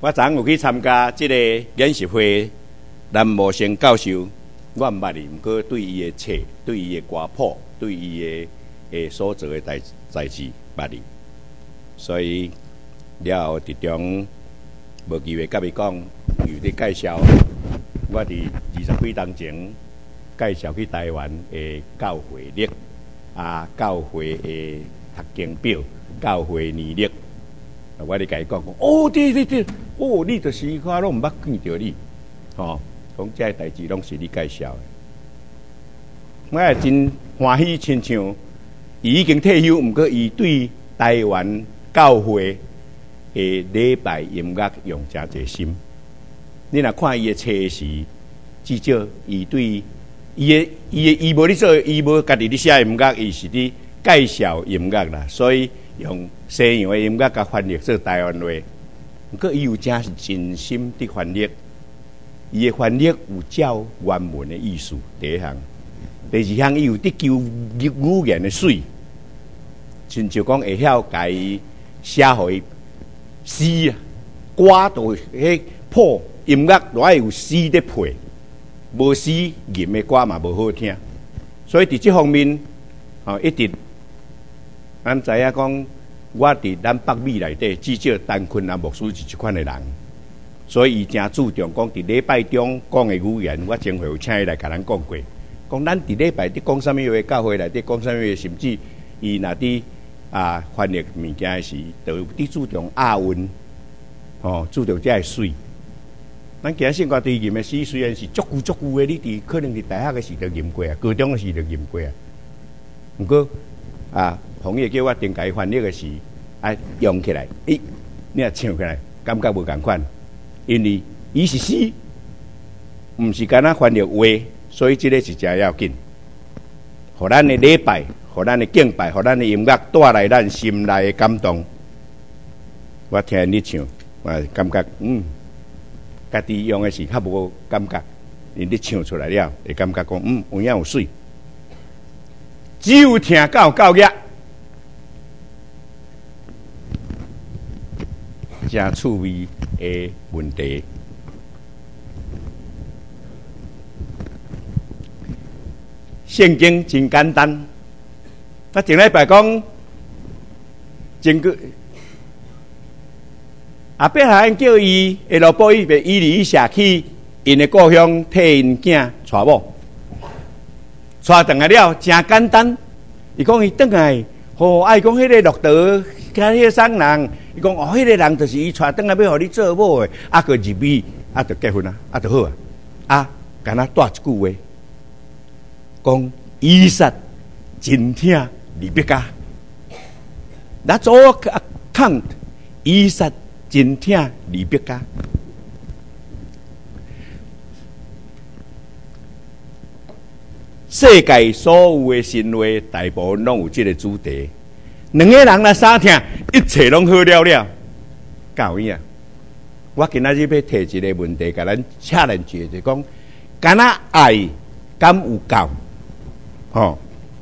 我昨有去参加这个演习会，南无生教授，我毋捌伊，毋过对伊的册、对伊的歌谱、对伊的所做的代志捌伊，所以了后伫中无机会甲伊讲，有伫介绍我伫20几年前介绍去台湾的教会历教会的读经表、教会年历。我咧甲伊讲，对，你就是我拢毋捌见到你，讲这代志拢是你介绍的，我也真欢喜，亲像伊已经退休，毋过伊对台湾教会的礼拜音乐用诚侪心。你若看伊的册时，至少伊对伊无咧做，伊无家己咧写音乐，伊是咧介绍音乐啦，所以用西洋的音乐甲翻译做台湾话。不过伊有真真心的翻译，伊的翻译有照原文的意思。第一项，第二项，伊有伫求语言的水，亲像讲会晓甲伊写互伊诗啊，歌都迄谱音乐都爱有诗咧配，无诗吟的歌嘛无好听。所以伫这方面，一直咱知影讲。我伫咱北美内底，至少陈昆南牧师是一款的人，所以伊诚注重讲伫礼拜中讲的语言。我前回有请伊来甲咱讲过，讲咱伫礼拜伫讲啥物话，教会内底讲啥物话，甚至伊若伫翻译物件时，都有伫注重押韵，注重这水。咱今日生活对吟的诗，虽然是足久的，你伫可能伫大学的时就吟过啊，高中的时就吟过啊，不过同意叫我定改翻译的时，用起来，你若唱起来，感觉无共款，因为伊是诗，毋是干那翻译话，所以这个是真要紧。互咱的礼拜，互咱的敬拜，互咱的音乐带来咱心内的感动。我听你唱，我感觉家己用的是较无感觉，因你唱出来了，会感觉讲有影有水。只有听到教业。真趣味的问题。圣经真简单，我前礼拜讲，前个阿伯还叫伊下罗波伊被伊离下去，因的故乡替因囝娶某，娶转来了，真简单。伊讲伊转来，爱讲迄个骆驼，甲迄个送人。伊讲迄个人就是伊带转来要互你做某的，个入米，就结婚啊，就好啊。敢若带一句话，讲以撒真疼利百加。That's all count。以撒真疼利百加。世界所有的神话，大部分拢有这个主题。两个人来相听，一切拢好了了，够影。我今仔日要提一个问题，甲咱恰人解就讲，敢若爱敢有够？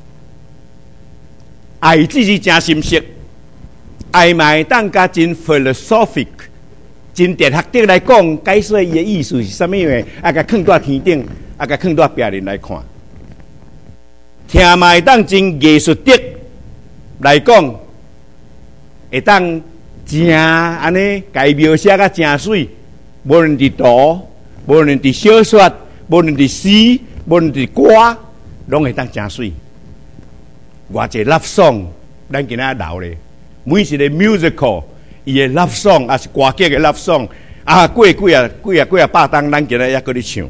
爱只是真深色，爱嘛当甲真 philosophic， 真哲学的来讲，解说伊的意思是啥物话？甲放在天顶，甲放在别人来看。听嘛当真艺术的。来讲，会当真安尼，家描写甲真水。无论伫图，无论伫小说，无论伫诗，无论伫歌，拢会当真水。偌济 love song， 咱今仔留咧，每一个 musical， 伊的 love song， 也是歌剧的 love song， 过几啊百档，咱今仔也搁咧唱。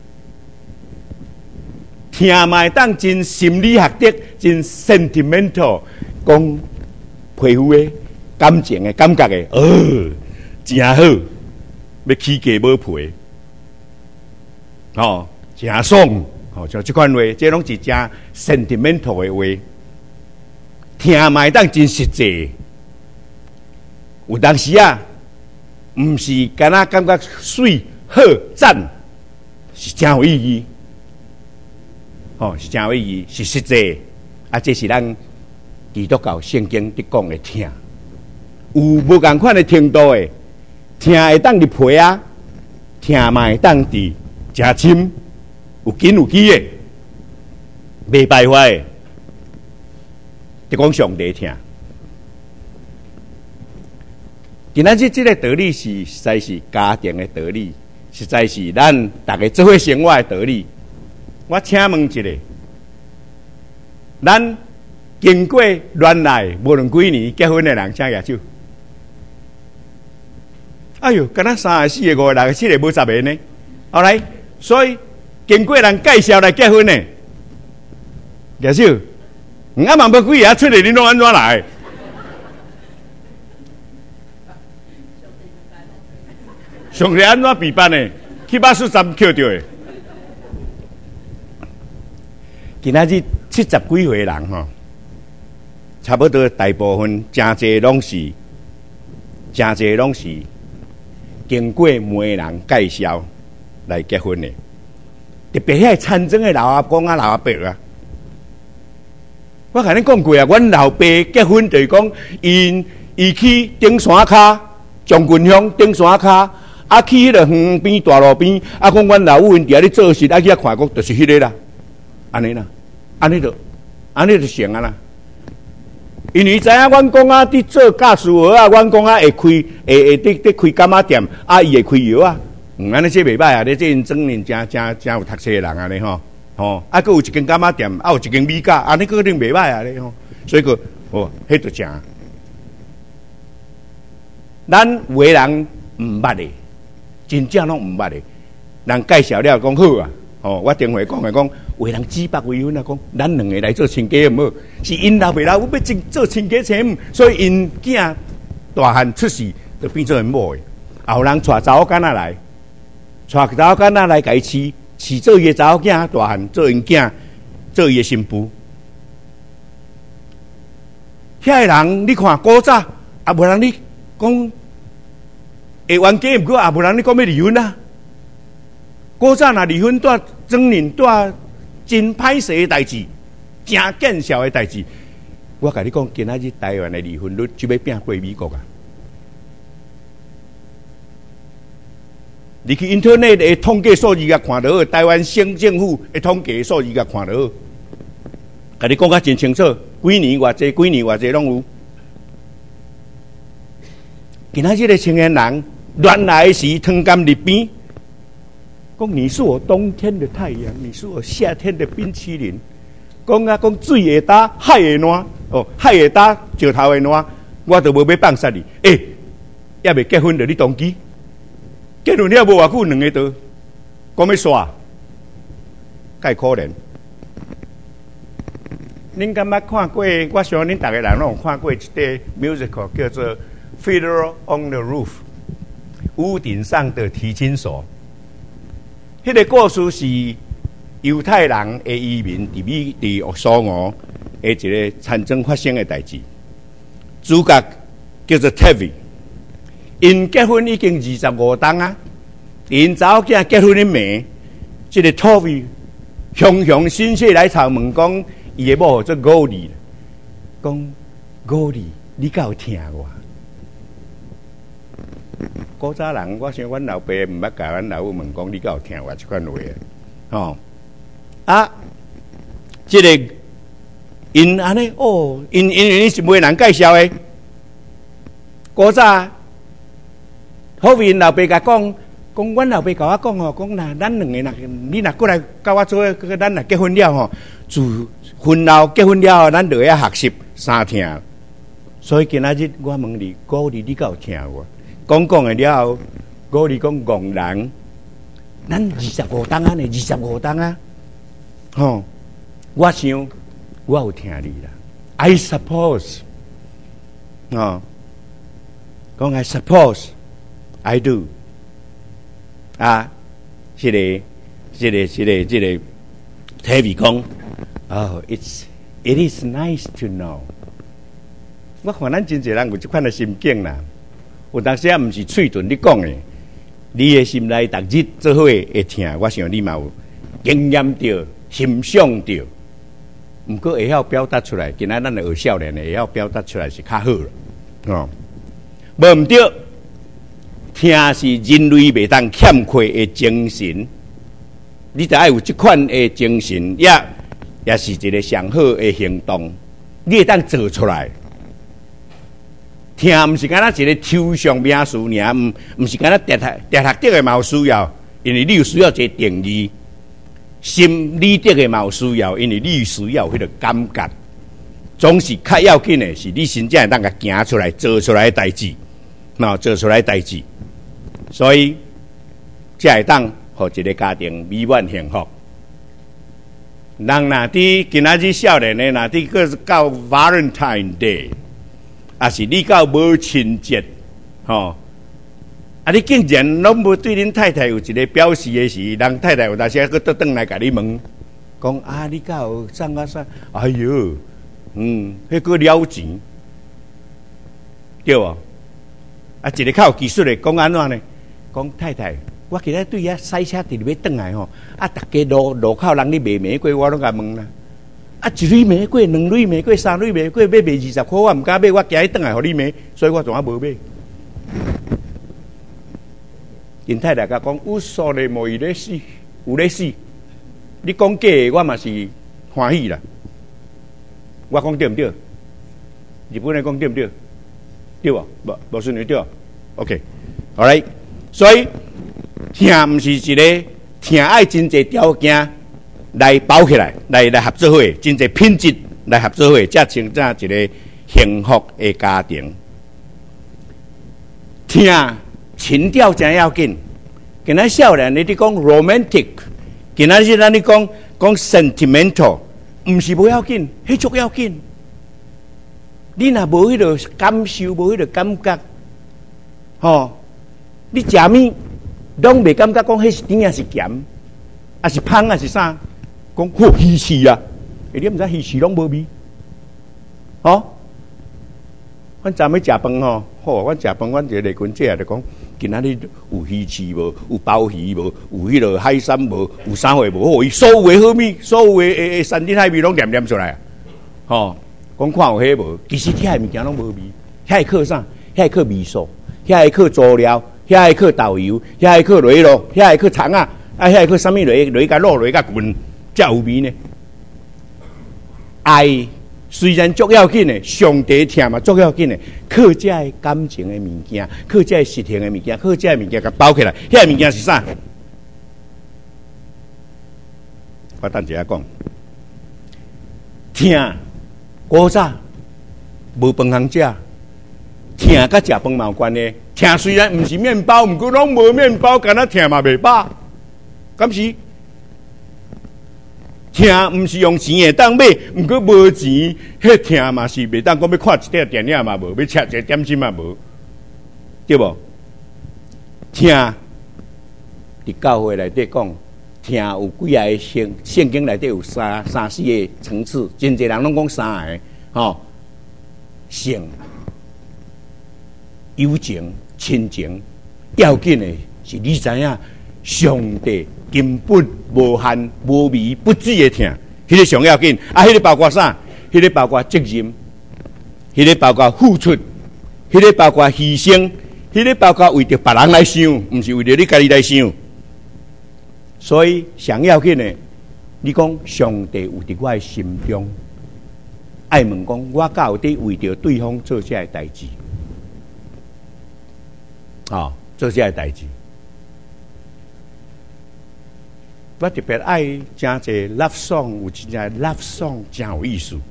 听嘛当真心理学的，真 sentimental。讲皮肤的感情的感觉的，真好，要起价无赔，真爽，像这款话，这拢是真 sentimental 的话，听嘛当真实际。有当时毋是干那感觉水好赞，是真有意义，是真有意义，是实际。这是咱。基督教圣经伫讲的听，有无共款的程度的， 疼会当入皮啊，疼嘛会当伫诚深，有紧有机的，袂败坏的。就讲上帝疼。今仔日这个道理是实在是家庭的道理，实在是咱大家做伙生活的道理。我请问一下，咱经过恋爱无论几年结婚的人，请举手。哎呦，敢若3个、4个、5个、6个、7个，无10个呢。后来，所以经过人介绍来结婚的，举手。我嘛要几个出来，你拢安怎来？上帝安怎比办呢？780扣掉的。今仔日70几岁人吼，差不多大部分真侪拢是经过媒人介绍来结婚的，特别遐参政的老阿公啊、老阿伯啊。我甲恁讲过啊，阮老爸结婚就是讲，伊去顶山骹将军乡顶山骹，啊去迄个园边大路边，啊讲阮老母因伫遐咧做事，啊去遐看讲，就是迄个啦，安尼啦，安尼就成啊啦。因为知影阮讲啊，伫做驾驶员啊，阮讲啊会开干妈店，啊伊会开药啊，安尼这袂歹啊，你这因庄人真有读册的人啊咧吼。哦，啊，佮有一间干妈店，啊，有一间米甲，安尼个定袂歹啊咧吼，所以个哦，迄就正。咱有个人毋捌的，真正拢毋捌的，人介绍了讲好啊，哦，我电话讲有个人指北为婚啊，讲咱两个来做亲家毋好，是因老爸老母要做亲家亲母，所以因囝大汉出世就变做因某的，后人带查某囡仔来，带查某囡仔来家饲做伊的查某囝，大汉做因囝，做伊的新妇。遐个人，你看古早也无人你讲会冤家，毋过也无人你讲要离婚啊。古早若离婚，带庄人带真歹势的代志，真见笑的代志。我甲你讲，今仔日台湾的离婚率就要拼过美国啊！你去 internet 的统计数字甲看到，台湾省政府的统计数字甲看到，甲你讲甲真清楚，几年偌济拢有。今仔日的青年人乱来时，汤干入边，讲你是我冬天的太阳，你是我夏天的冰淇淋。讲水会打，海会烂，哦，海会打，石头会烂，我都无要放杀你。也未结婚就你当机。结婚了无偌久，两个都讲要煞，介可怜。恁敢捌看过？我想恁大家人拢有看过一个 musical 叫做《Fiddler on the Roof》，屋顶上的提琴手。迄个故事是犹太人的移民伫苏俄的一个战争发生的代志。主角叫做 Tevi。因结婚已经25冬啊，因查某囝结婚的暝，这个 Toby 雄心切来敲门讲，伊的某做高丽，讲高丽，你敢有听我？古早人，我想阮老爸毋捌甲阮老母问讲，你敢有听我这款话啊？哦，啊，这个因安尼哦，因是媒人介绍的，古早。好，因老爸甲讲，阮老爸甲我讲吼，讲呐，咱两个呐，你若过来甲我做，咱若结婚了吼，自婚后结婚了后，咱就要学习三听。所以今仔日我问你，高丽你敢有听我？讲的了后，高丽讲戆人，咱25冬啊呢，25冬啊，吼，我想我有听你啦 ，I suppose， 哦，讲 I suppose。I do 啊，这个 Terry 讲，Oh, it is nice to know。我看咱真侪人有这款的心境啦，有当时也毋是嘴遁你讲的，你的心内逐日做伙会听，我想你嘛有经验到、欣赏到，毋过会晓表达出来，今仔咱的学少年会晓表达出来是较好了，哦，无毋对。 听是人类袂当欠缺的精神，你得爱有这款的精神，也是一个上好的行动，你会当做出来。听毋是干那一个抽象名词尔，毋是干那跌学的嘛有需要，因为你有需要一个定义；心理的嘛有需要，因为你有需要迄个感觉。总是较要紧的是你真正会当甲行出来、做出来的代志，做出来的代志，所以才会当互一个家庭美满幸福。人若伫今仔日少年的，若伫个到 Valentine Day。也是你到母亲节，你竟然拢无对恁太太有一个表示的时，人太太有当时佫倒转来甲你问，讲你到送啊啥？哎哟，迄个了钱，对无？一个较有技术的讲安怎呢？讲太太，我今仔对遐塞车伫要转来逐家路口人咧卖玫瑰，我拢甲问啦。一蕊玫瑰、两蕊玫瑰、三蕊玫瑰，要卖20块，我唔敢买，我今日转来互你买，所以我仲无买。因太太甲讲，有数的无伊咧死，有咧死。你讲假的，我嘛是欢喜啦。我讲对唔对？日本人讲对唔对？对无？无顺利对。OK，all right。所以听唔是一个听爱真侪条件。来包起来，来合作伙，真侪品质来合作伙，才成正一个幸福的家庭。听情调真要紧，今仔少年你伫讲 romantic， 今仔日咱你讲 sentimental， 毋是无要紧，迄足要紧。你若无迄个感受，无迄个感觉，你食物拢袂感觉讲迄是甜啊是咸，啊是香啊是啥？讲鱼翅啊，你毋知鱼翅拢无味，阮昨暝食饭阮食饭，阮一个内群姐就讲，今仔日有鱼翅无？有鲍鱼无？有迄落海参无？有啥货无？伊所有的好物，所有的山珍海味拢念出来讲看有迄无？其实遐物件拢无味，遐会靠啥？遐会靠味素，遐会靠佐料，遐会靠豆油，遐会靠螺肉，遐会靠葱啊，遐会靠啥物螺甲肉螺甲棍。才有味呢。爱虽然足要紧的，上帝听嘛足要紧的，靠这的感情的物件，靠这的实体的物件，靠这的物件甲包起来，遐物件是啥？我等一下讲。听古早无饭通食，听甲食饭嘛有关系。听虽然毋是面包，毋过拢无面包，干那听嘛袂饱，敢是？听毋是用钱会当买，毋过无钱，迄听嘛是袂当讲要看一点电影嘛无，要吃一个点心嘛无，对无？听伫教会内底讲，听有几个圣经内底有三四个层次，真侪人拢讲三个，性、友情、亲情，要紧的是你知影。上帝根本无限无微不至的听，迄个上要紧。迄个包括啥？迄个包括责任，迄个包括付出，迄个包括牺牲，迄个包括为着别人来想，毋是为着你家己来想。所以上要紧的，你讲上帝有伫我的心中，爱问讲，我敢有伫为着对方做这代志？做这代志。我特别爱真侪 love song， 有真正 love song 真有意思，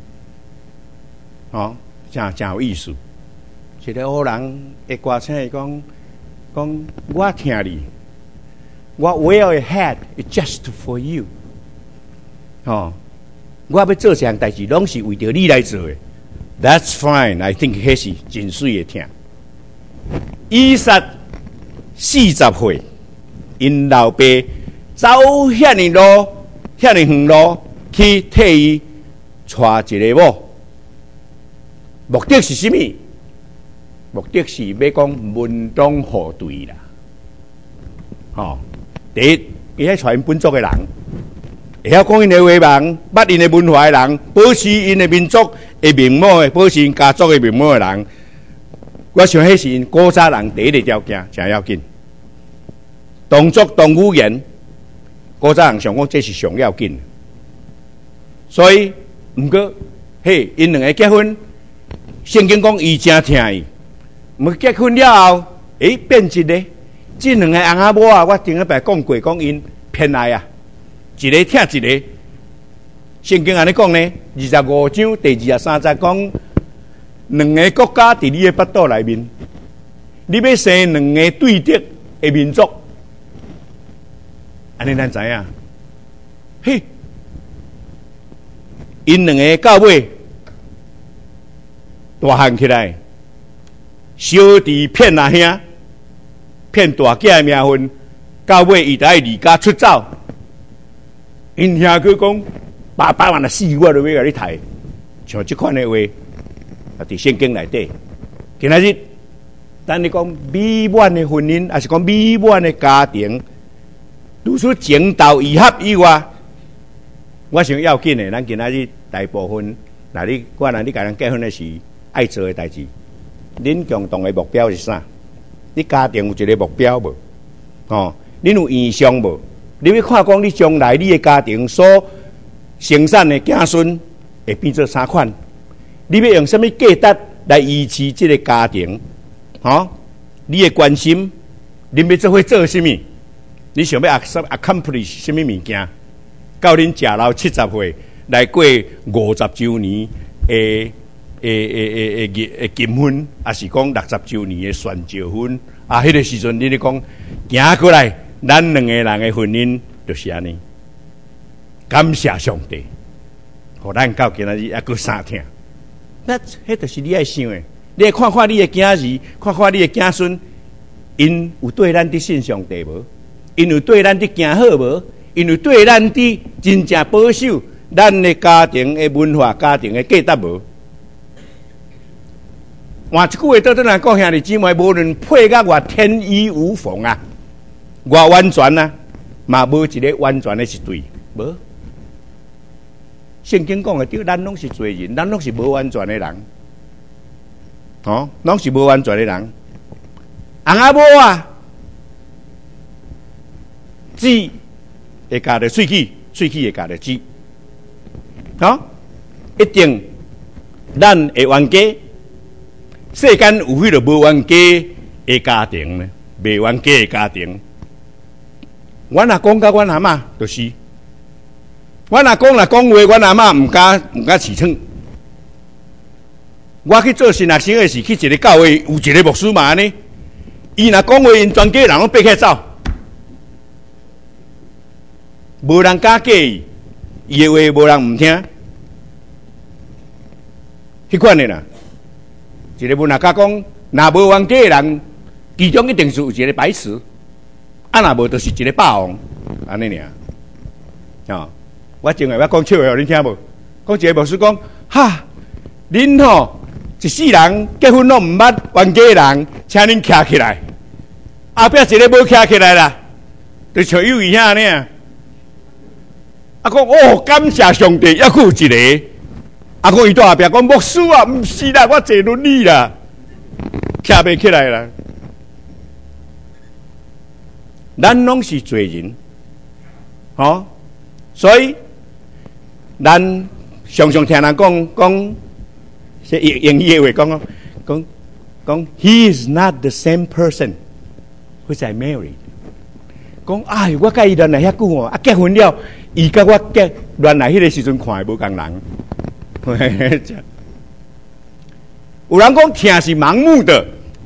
真有意思。一个好人的歌声会讲，我听你，我 wear a hat just for you， 我要做这样代志，拢是为着你来做的。That's fine， I think 迄是真水的听。以撒40岁，因老爸。走遐尼路，遐尼远路去替伊娶一个某，目的是什么？目的是要讲门当户对啦。第一，伊遐娶因本族的人，会晓讲因的话人，捌因的文化的人，保持因的民族的面貌的，保持因家族的面貌的人。 我想迄是因古早人第一个条件，真要紧。动作、动语言，古早人想讲这是上要紧。所以，毋过，嘿，因两个结婚，圣经讲伊真疼伊。毋结婚了后，变一个，这两个翁仔某啊，我顶一摆讲过，讲因偏爱啊，一个疼一个。圣经安尼讲呢，25章第23节讲，两个国家伫你的腹肚内面，你要生两个对敌的民族，安尼咱知影，嘿。因两个到尾大汉起来，小弟骗阿兄，骗大姐的名分，到尾伊就爱离家出走。因兄佢讲，800万的死我都要甲你抬，像这款的话，啊，伫圣经内底。今仔日，咱你讲美满的婚姻，还是讲美满的家庭，除出情投意合以外。我想要紧的，咱今仔日大部分，你甲人结婚的是爱做的代志。恁共同的目标是啥？你家庭有一个目标无？哦，恁有意向无？你要看讲你将来你的家庭所生产的子孙会变做啥款？你要用什么价值来维持这个家庭？哦，你的关心，你要做伙做什么？你想要 accomplish 什么物件？到恁食老70岁，来过50周年的金婚，还是讲60周年的宣召婚？啊，迄个时阵你咧讲行过来，咱两个人的婚姻就是安尼。感谢上帝，互咱到今仔日还阁三听。那迄就是你爱想的，你来看看你的囝儿，看看你的子孙，因有对咱伫信上帝无？因有对咱伫行好无？因为对咱的真正保守咱的家庭的文化、家庭的价值无。换一句话，倒转来讲，兄弟姊妹，无论配甲偌天衣无缝啊，偌完全啊，嘛无一个完全的是对，无。圣经讲的对，咱拢是罪人，咱拢是无完全的人，哦，拢是无完全的人。翁仔某啊，只。会加着喙齿，喙齿会加着籽，好，一定咱会冤家。世间有迄个无冤家的家庭呢，未冤家的家庭。阮若讲甲阮阿嬷，就是，阮若讲话，阮阿嬷毋敢饲忝。我去做神学生的时，去一个教会有一个牧师嘛呢，伊若讲话，因全家人拢爬起走。无人敢介意，伊的话无人唔听，迄款的啦。一个文学家讲，若无冤家的人，其中一定是有一个白痴，啊，若无就是一个霸王，安尼尔。哦，我前下我讲笑话，你听无？讲一个牧师讲，哈，恁吼一世人结婚拢唔捌冤家的人，请恁徛起来，后壁一个无徛起来啦，就像友谊遐呢。啊！讲哦，感谢上帝，还有一个。啊！讲伊在后壁讲牧师啊，毋是啦，我坐轮椅啦，徛袂起来啦。咱拢是罪人，哦，所以咱常常听人讲，说用伊的话讲 ，He is not the same person which I married。讲哎，我甲伊恋爱遐久哦，啊结婚了。伊甲我原来迄个时阵看的无共人，有人讲听是盲目的，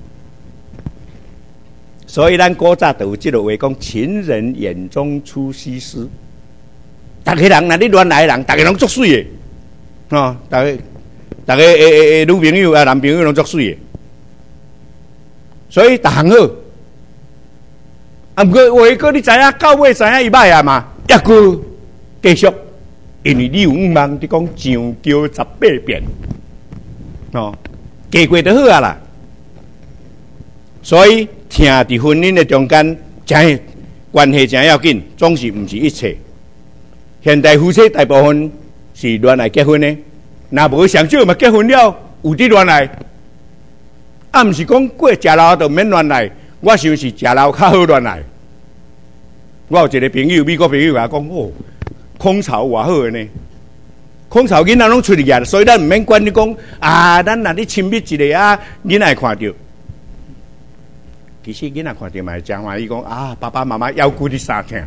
所以咱古早就有即个话讲：情人眼中出西施。逐个人，若你恋爱的人，逐个拢足水的，哦，逐个女朋友啊、男朋友拢足水的，所以逐项好。啊，毋过话个你知影，到尾知影伊歹啊嘛，抑个。继续，因为你有五望，你讲上交18遍，哦，加过就好啊啦。所以，听伫婚姻的中间，真关系真要紧，总是毋是一切。现代夫妻大部分是恋爱结婚的，若无上少嘛结婚了，有伫恋爱。 啊，毋是讲过食老就免乱来。我想是食老较好乱来。我有一个朋友，美国朋友甲讲，哦，空巢偌好诶呢。空巢囡仔拢出去啊，所以咱毋免管你讲啊，咱若咧亲密一个啊，囡仔会看到。其实囡仔看到嘛会真欢喜讲啊，爸爸妈妈要顾你三疼。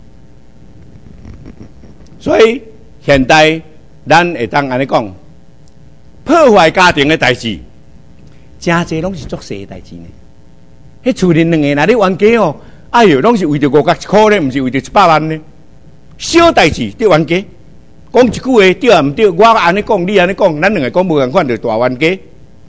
所以现代咱会当安尼讲，破坏家庭诶代志，真侪拢是作细诶代志呢。迄厝里两个若咧冤家哦，哎哟，拢是为着5.1块呢，毋是为着100万呢。小代志伫冤家，讲一句话对啊毋对？我安尼讲，你安尼讲，咱两个讲无共款，就大冤家。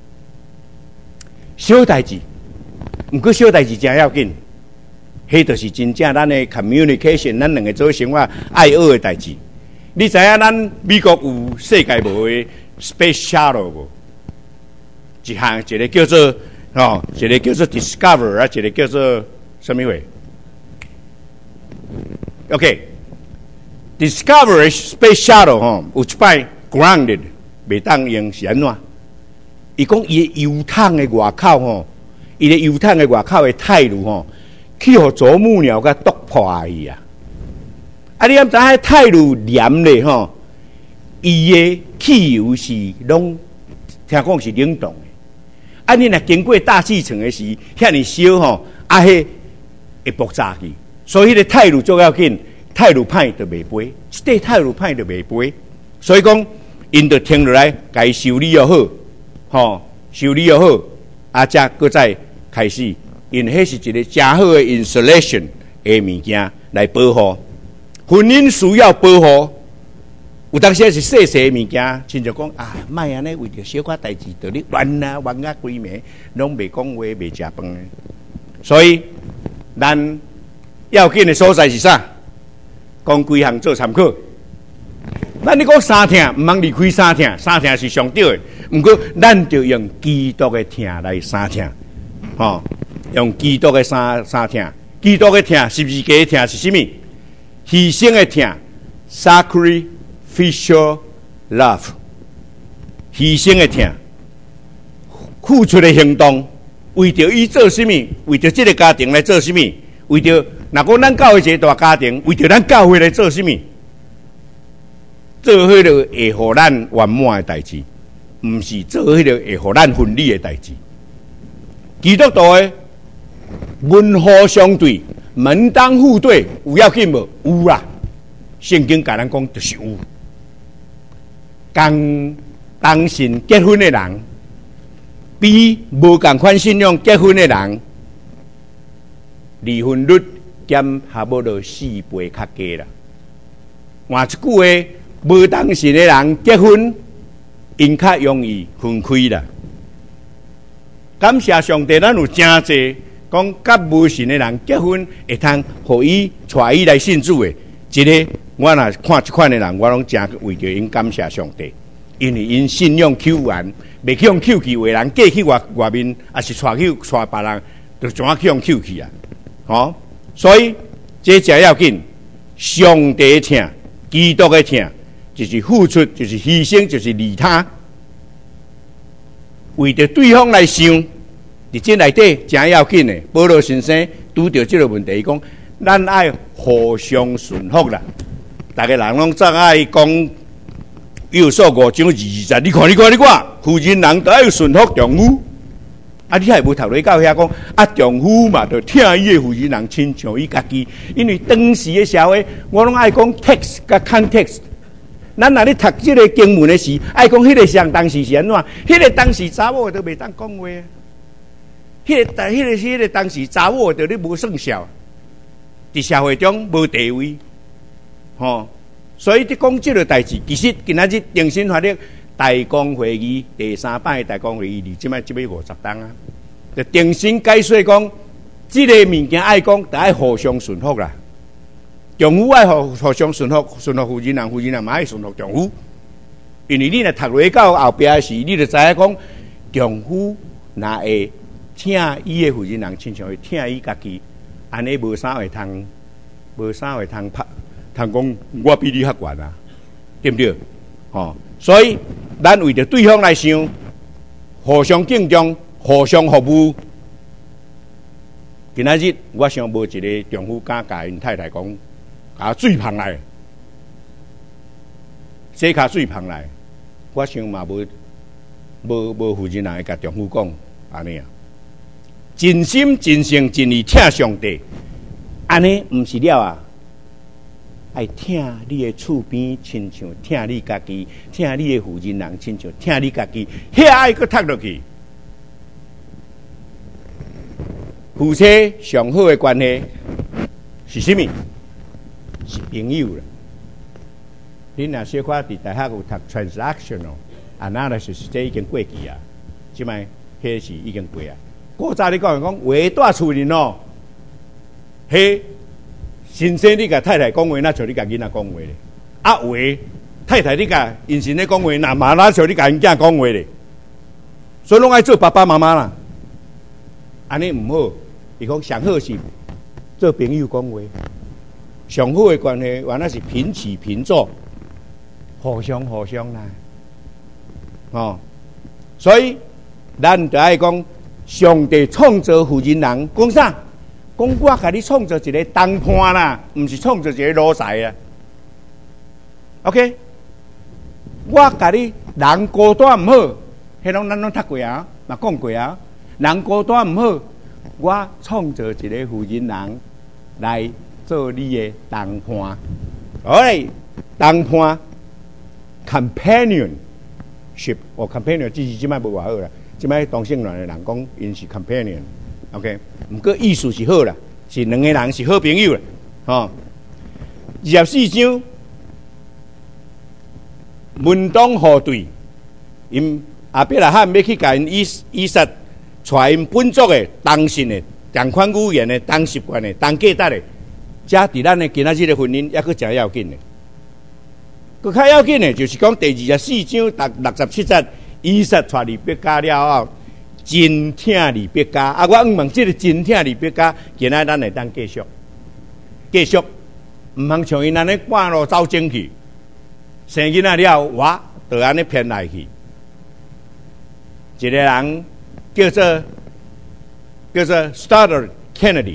小代志，毋过小代志真要紧，迄就是真正咱的 communication， 咱两个做生活爱学的代志。你知影咱美国有世界无的 space shuttle 无？一个叫做一个叫做 Discover 啊，一个叫做什么话 ？OK，Discover space shuttle 有一摆 grounded， 袂当用是安怎？伊讲伊的油桶的外口伊的油桶的外口的态度去互啄木鸟甲剁破伊啊！啊，你敢知影态度黏咧伊的汽油是拢听讲是冷冻的。啊，你若经过大气层的时，遐尼烧啊，迄会爆炸去。所以迄个态度最要紧，态度歹就袂飞，一块态度歹就袂飞。所以讲，因就停落来，该修理又好，修理又好，啊，才搁再开始。因迄是一个真好的 insulation 的物件来保护。婚姻需要保护，有当时是细细的物件，亲像讲啊，莫安尼为着小可代志，就你冤啊规暝，拢袂讲话，袂食饭。所以，咱要紧的所在是啥？讲几项做参考。咱你讲三疼，毋通离开三疼，三疼是上对的。毋过，咱就用基督的疼来三疼，用基督的三疼。基督的疼，十字架的疼是什么？牺牲的疼 ，sacrificial love。牺牲的疼，付出的行动，为着伊做什么？为着这个家庭来做什么？为着若讲咱教会一个大家庭，为着咱教会来做什么？做迄个会互咱圆满的代志，毋是做迄个会互咱分离的代志。基督徒的文和相对，门当户对，有要紧无？有啦。圣经甲咱讲就是有。同信结婚的人，比无共款信仰结婚的人，离婚率减差不多4倍较低啦。换一句话，无同信的人结婚，因较容易分开啦。感谢上帝，咱有真济讲甲无信的人结婚，会通互伊带伊来信主的。一个我若看这款的人，我拢真为着因感谢上帝，因为因信仰求完，袂去用求去为人嫁去外面，也是带别人，就怎啊去用求去啊？所以这才要紧。上帝的疼，基督的疼，就是付出，就是牺牲，就是利他，为着对方来想，伫这内底真要紧的。保罗先生拄到这个问题，伊讲咱爱互相顺服啦。大家人拢总爱讲约束5章20，你看，妇人人都爱顺服丈夫。啊，你还无读咧到遐讲啊，丈夫嘛，就听伊的妇人人亲像伊家己。因为当时的社会，我拢爱讲 text 甲 context。咱若咧读这个经文的时，爱讲迄个上当时是安怎？迄个当时查某都袂当讲话。迄个当时查某就咧无算数，伫社会中无地位，所以你讲这个代志，其实今仔日定心法律大公会议第3摆大公会议里，即摆50档啊，就定心解说讲，这个物件爱讲，就爱互相顺服啦。丈夫爱互相顺服妇人人，妇人人嘛爱顺服丈夫。因为你若读落到后壁时，你就知影讲，丈夫若会听伊的妇人人，亲像会听伊家己，安尼无啥会通拍，通讲我比你较悬啊，对不对？所以咱为着对方来想，互相敬重， 互相服务。今仔日我想无一个丈夫敢甲因太太讲，甲水捧来，洗卡水捧来。我想嘛无负责人会甲丈夫讲安尼啊，真心真性真意疼上帝，安尼毋是了啊！爱疼你的厝边，亲像疼你家己；疼你的负责人，亲像疼你家己。遐爱搁读落去。夫妻上好的关系是什么？是朋友啦。你若小可伫大学有读 transactional analysis， 这已经过去啊。即摆迄是已经过啊。古早你讲话大厝人哦，迄先生你甲太太讲话，那像你甲囡仔讲话咧。啊话太太你甲因先生讲话，那嘛那像你甲因囝讲话咧。所以拢爱做爸爸妈妈啦。安尼毋好。伊讲上好是做朋友讲话，上好的关系原来是平起平坐，互相啦。哦，所以咱就爱讲，上帝创造负责人，讲啥？讲我甲你创造一个同伴啦，毋是创造一个奴才啊。OK， 我甲你人孤单毋好，迄拢咱拢读过啊，嘛讲过啊，人孤单毋好。我创造一个负责人来做你的同伴，哎，同伴 companionship， companion 只是即摆无偌好啦，即摆同性恋的人讲因是 companion，OK， 毋过意思是好啦，是两个人是好朋友啦，吼。24章门当户对，因亚伯拉罕要去甲因以撒。带因本族的、同姓的、同款语言的、同习惯的、同价值的，这伫咱的今仔日的婚姻也佫真要紧的。佫较要紧的，就是讲第24章第67节，以撒带利百加了后，真疼利百加。啊，我问这个真疼利百加，今仔咱会当继续，毋通像因安尼半路走进去，生囡仔了，我就安尼骗来去，一个人。叫做 Starter Kennedy，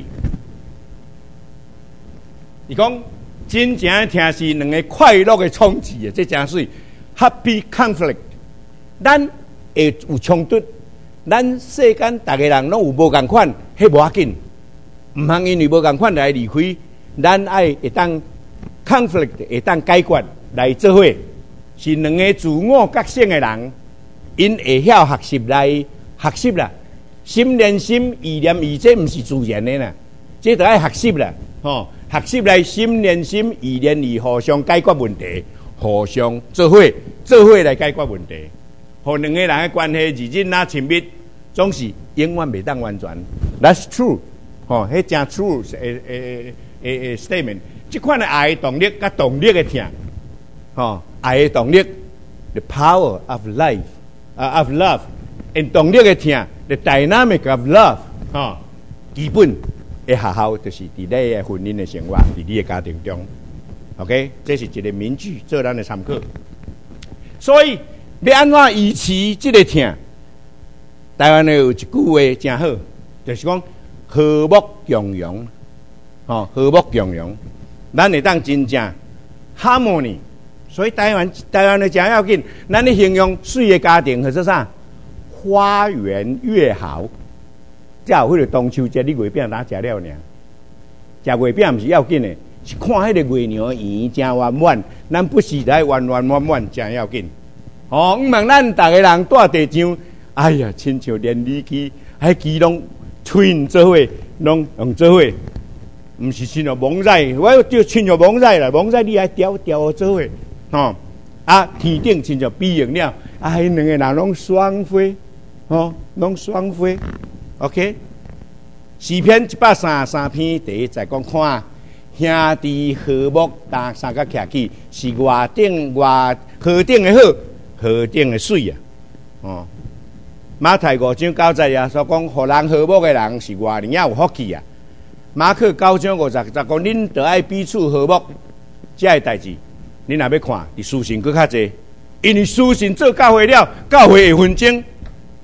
伊讲真正听是两个快乐的冲击啊，这真水 Happy Conflict。咱会有冲突，咱世间大家人拢有无共款，迄无要紧，毋通因为无共款来离开。咱爱会当 conflict 会当解决来做伙，是两个自我觉醒的人，因会晓学习来。学习啦，心连心，意连意，这毋是自然的啦，这都爱学习啦，吼！学习来心连心，意连意，互相解决问题，互相做伙来解决问题，互两个人的关系日日那亲密，总是永远袂当完全。That's true， 吼，迄真 true 诶 statement。这款的爱的动力甲动力的疼，吼，爱的动力 ，the power of life， of love。因动力的疼 ，the dynamic of love， 吼，基本的学校就是伫你的婚姻的生活，伫你的家庭中 ，OK， 这是一个名句，做咱的参考。所以要安怎维持这个疼？台湾的有一句话真好，就是讲和睦共融，吼，和睦共融，咱会当真正 harmony。所以台湾的真要紧，咱咧形容水的家庭，或者啥？花园越好，才有迄个中秋节你月饼哪食了呢？食月饼毋是要紧的，是看迄个月娘圆真圆满，咱不时来圆圆满满真要紧。哦，毋望咱逐个人带地上，哎呀，亲像连理去，迄基拢twin做伙，拢用做伙，毋是亲像蒙仔，我就亲像蒙仔啦，蒙仔你还调做伙，哦，啊，天顶亲像比翼鸟，啊，迄两个人拢双飞。哦，拢双飞 ，OK。诗篇133篇第一节讲看，兄弟和睦，打三角徛起，是外顶河顶的好，河顶的水啊。哦，马太5章9节啊，所讲互人和睦的人是外人也有福气啊。马可9章50节讲，恁得爱彼此和睦，这个代志，恁若要看，伫书信搁较济，因为书信做教会了，教会会纷争。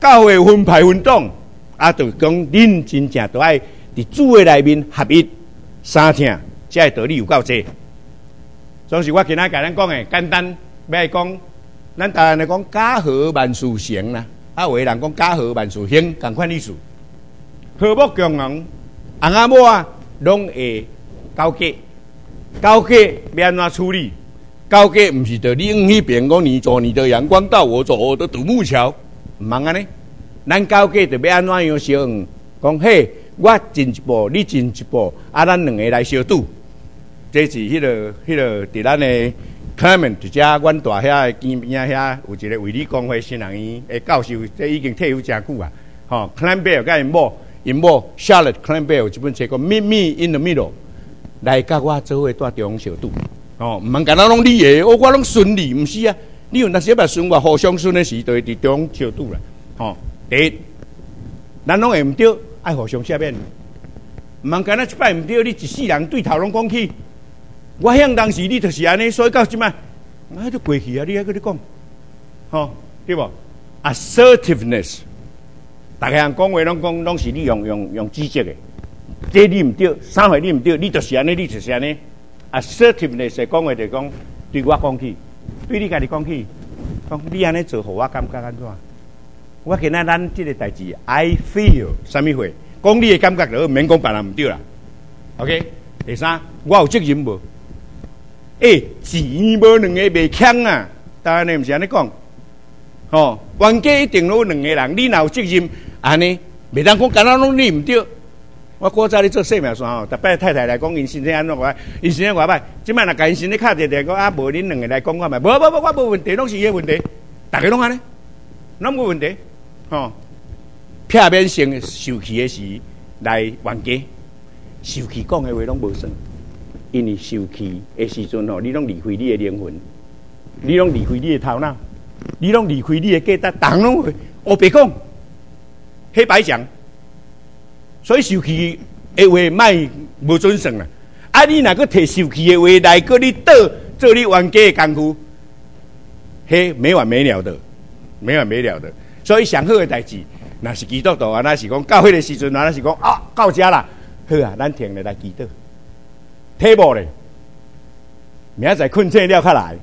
教会分派分党，就讲恁真正都爱伫主的内面合一三听，才会道理有够济。所以我今仔甲咱讲的简单，要讲，咱台湾来讲家和万事成啦，有的人讲家和万事兴，同款意思。和睦共荣，翁仔某啊，拢会交给。交给要安怎处理？交给唔是着你往迄边讲你做你的阳光道，我做我的独木桥，唔通安尼。咱交给着要安怎样相？讲嘿，我进一步，你进一步，咱两个来相赌。这是迄个伫咱的 Clement 一只阮大遐边边遐有一个卫理公会新人院的教授，这已经退休真久啊。Clement 甲因某 Charlotte Clement 有一本册叫《Meet Me in the Middle》。来甲我做伙带中小赌，唔通干那拢你的，我拢顺利，唔是啊。你有那些把顺我互相顺的时，就会伫中小赌啦。第一，咱拢会唔对，爱互相赦免。唔通干那一摆唔对，你一世人对头拢讲起。我向当时你就是安尼，所以到即摆，都过去啊！你还搁你讲，对不 ？Assertiveness， 大家人讲话拢是你用指责的。这你唔对，三回你唔对，你就是安尼，你就是安尼。Assertiveness 讲话就讲对我讲起，对你家己讲起，讲你安尼做，互我感觉安怎？我今仔咱这个代志 ，I feel 什么货？讲你的感觉就免讲别人唔对啦。OK， 第三，我有责任无？钱无两个袂强啊，当然你唔是安尼讲。冤家一定有两个人，你若有责任，安尼袂当讲干那拢你唔对。我古早咧做细苗山逐摆太太来讲因身体安怎个，因身体偌歹，即摆若甲因身体敲一下，讲无恁两个来讲我嘛，无，我无问题，拢是伊个问题，大家拢安尼，拢无问题，避免生受气的时来冤家，受气讲的话拢无算，因为受气的时阵你拢离开你的灵魂，你拢离开你的头脑，你拢离开你的价值，人拢会黑白讲，黑白讲。所以受气的话，莫无准算啦。你若个摕受气的话来，搁你倒做你冤家的功夫，嘿，没完没了的，没完没了的。所以上好的代志，若是基督徒啊，那是讲到迄个时阵，那是讲到这啦，好啊，咱停下来祈祷，退步咧，明仔载困醒了较来，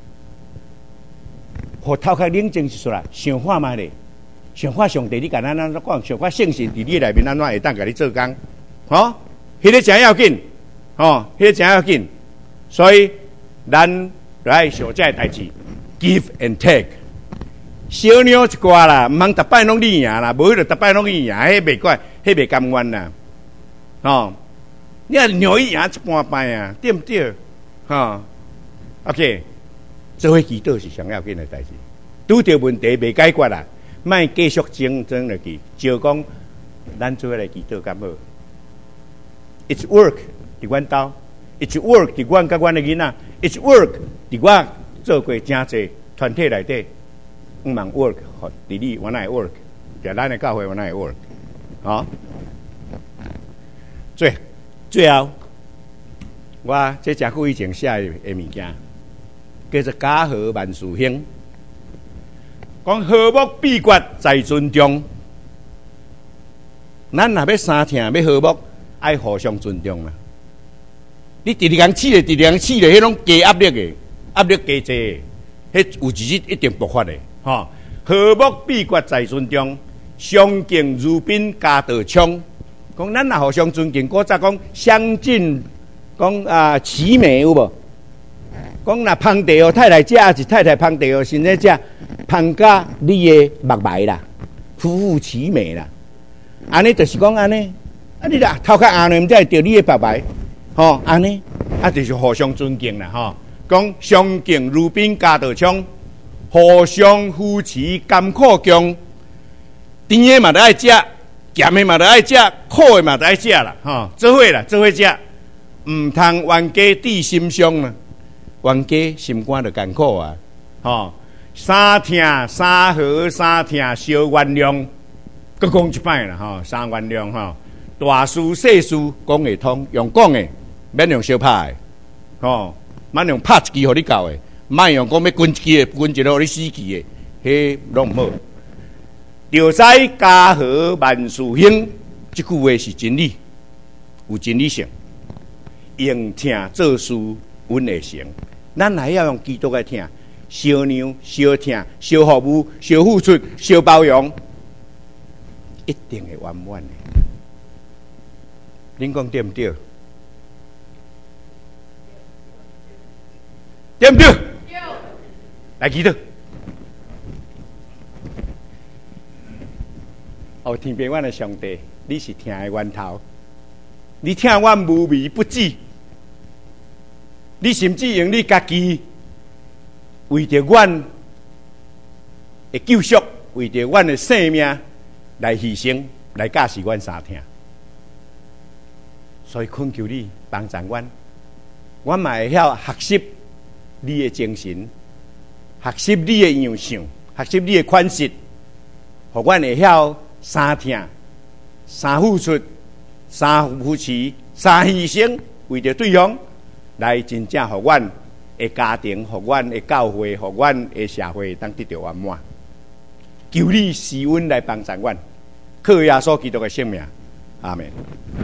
互头壳冷静一出来，想看卖咧。想看上帝，你甲咱讲，想看圣神伫你内面安怎会当甲你做工？迄个真要紧，迄个真要紧。所以咱来想这代志 ，give and take， 小鸟一挂啦，唔通逐摆拢你赢啦，无就逐摆拢你赢，迄袂怪，迄袂甘愿啦。你若鸟一赢一半摆啊，对不对？OK， 做伙祈祷是上要紧的代志，拄着问题袂解决啦。莫继续争落去，就讲咱做伙来祈祷咁好。It's work 伫阮兜 ，It's work 伫阮甲阮的囡仔 ，It's work 伫我做过真侪团体内底，毋茫 work 互伫你原来 work， 伫咱的教会原来 work， 最后，我这真久以前写的物件，叫做家和万事兴。讲和睦秘诀在尊重，咱若要三听要和睦，爱互相尊重啦。你直直讲起来，直直讲起来，迄种加压力的，压力加济，迄有一日一定爆发的。和睦秘诀在尊重，相敬如宾家道昌。讲咱若互相尊敬，古早讲相敬，讲齐美有无？讲若芳地哦，太太食还是太太芳地哦，现在食芳甲你的目眉啦，夫妇齐美啦。安尼就是讲安尼，你啦头壳硬呢，才会着你的目眉，安尼就是互相尊敬啦，讲相敬如宾家道昌，互相扶持甘苦共，甜的嘛都爱食，咸的嘛都爱食，苦的嘛都爱食啦，做伙啦，做伙食，唔通冤家抵心伤啦。冤家心肝就艰苦啊！三听三和三听小原谅，搁讲一摆啦！三原谅大事细事讲会通，用讲的，免用小拍的，免用拍一支互你教的，莫用讲要滚一支的，滚一个互你死去的，迄拢唔好。 就知家和万事兴。这句话是真理，有真理性。用听做事，稳会成。咱还要用基督来听，小让、小听、小服务、小付出、小包容，一定会圆满的。恁讲对不对？对不对？来祈祷。哦，天边阮的上帝，你是听的源头，你听阮无微不至，你甚至用你家己为着阮的救赎，为着阮的生命来牺牲，来教示阮三听。所以恳求你帮助阮，阮嘛会晓学习你的精神，学习你的样相，学习你的款式，互阮会晓三听、三付出、三扶持、三牺牲，为着对方来真正互阮的家庭、互阮的教会、互阮的社会当得到圆满。求你施恩来帮助阮，靠耶稣基督的性命，阿门。